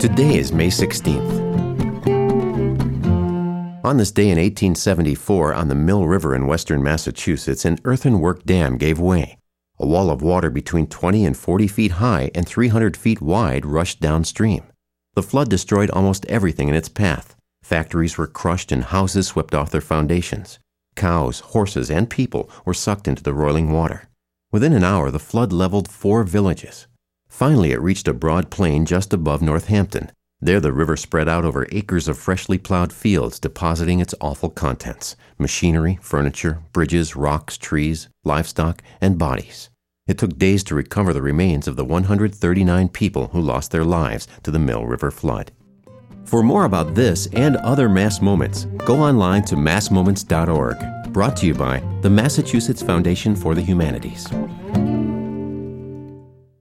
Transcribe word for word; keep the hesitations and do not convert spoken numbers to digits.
Today is May sixteenth. On this day in eighteen seventy-four, on the Mill River in western Massachusetts, an earthenwork dam gave way. A wall of water between twenty and forty feet high and three hundred feet wide rushed downstream. The flood destroyed almost everything in its path. Factories were crushed and houses swept off their foundations. Cows, horses, and people were sucked into the roiling water. Within an hour, the flood leveled four villages. Finally, it reached a broad plain just above Northampton. There, the river spread out over acres of freshly plowed fields, depositing its awful contents: machinery, furniture, bridges, rocks, trees, livestock, and bodies. It took days to recover the remains of the one hundred thirty-nine people who lost their lives to the Mill River flood. For more about this and other Mass Moments, go online to mass moments dot org. Brought to you by the Massachusetts Foundation for the Humanities.